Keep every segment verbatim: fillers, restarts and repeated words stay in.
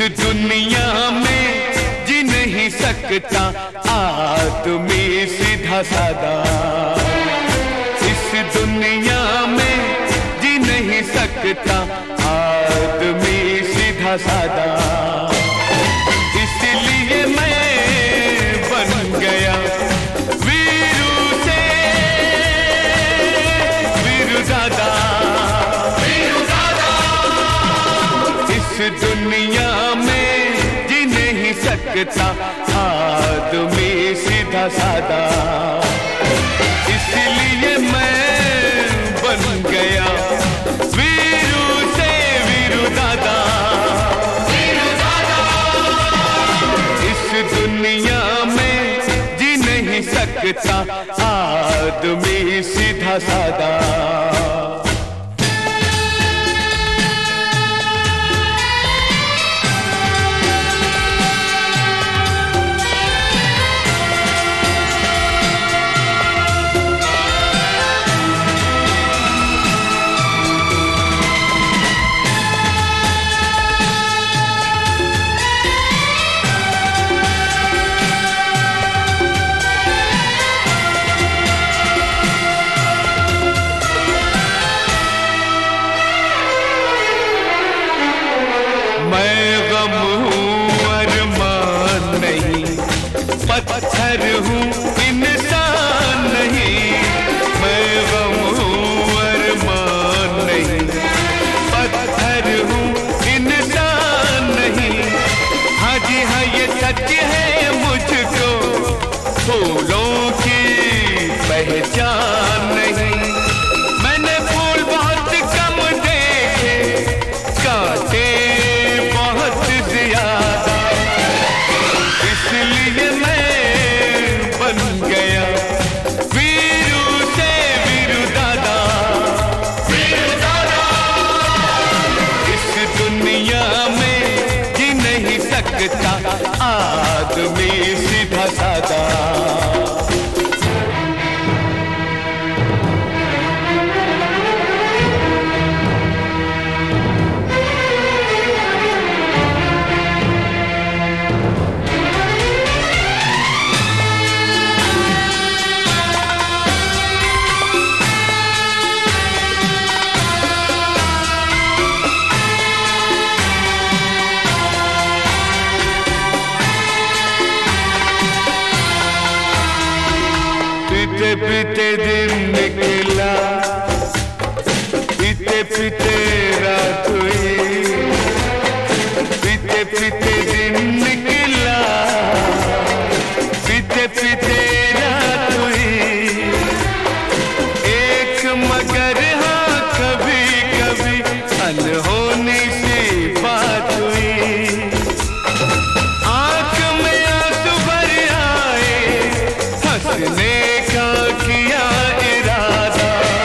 दुनिया में जी नहीं सकता आदमी सीधा सादा। इस दुनिया में जी नहीं सकता आदमी सीधा सादा। इसलिए मैं बन गया वीरू से वीरू दादा। वीरू दादा इस दुनिया में जी नहीं सकता आदमी सीधा सादा। इसलिए मैं बन गया वीरू से वीरू दादा। वीरू दादा इस दुनिया में जी नहीं सकता आदमी सीधा सादा। पत्थर हूँ इंसान नहीं, मैं गम हूँ अरमान नहीं। पत्थर हूँ इंसान नहीं। हाँ जी हाँ ये सच है मुझको फूलों की पहचान नहीं। मैंने फूल बहुत कम देखे, कांटे बहुत ज्यादा। इसलिए मैं गया वीरू से वीरू दादा। वीरू दादा इस दुनिया में जी नहीं सकता आदमी सीधा सादा। पीते पीते दिन निकला, पीते पीते रात हुई। पीते पीते दिन निकला, पीते पीते रात हुई। एक मगर हाँ कभी कभी अनहोनी सी बात हुई। आंख में आंसू भर आए, हंसने किया इरादा।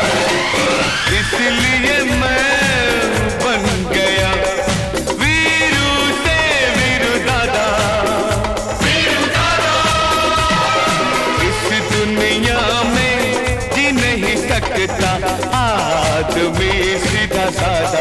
इसलिए मैं बन गया वीरू से वीरू दादा। वीरू दादा इस दुनिया में जी नहीं सकता आदमी सीधा सादा।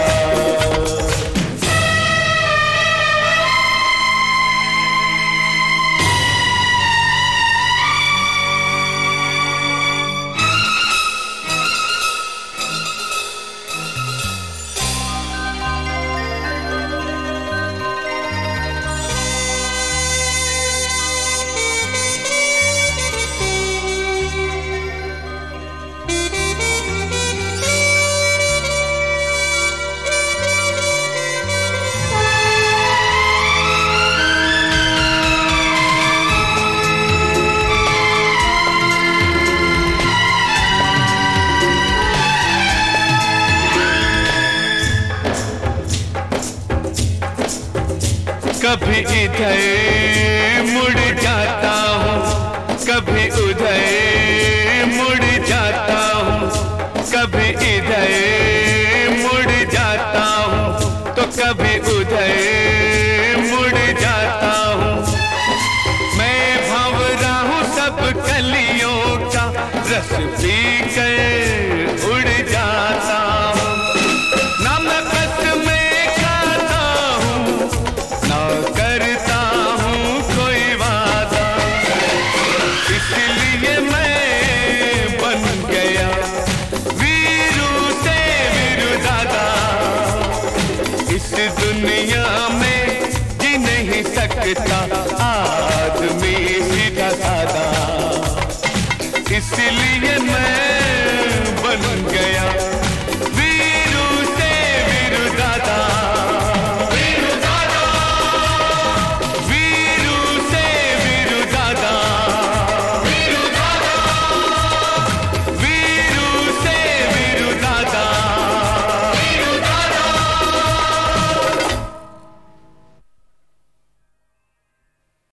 कभी इधर मुड़ जाता हूँ, कभी उधर मुड़ जाता हूँ। कभी इधर मुड़ जाता हूँ तो कभी उधर मुड़ जाता हूँ। मैं भंवरा हूँ सब कलियों का, रस पी कर उड़ जाता हूँ। ना मैं बस में खाता हूँ, ना सकता आदमी सीधा साधा, इसलिए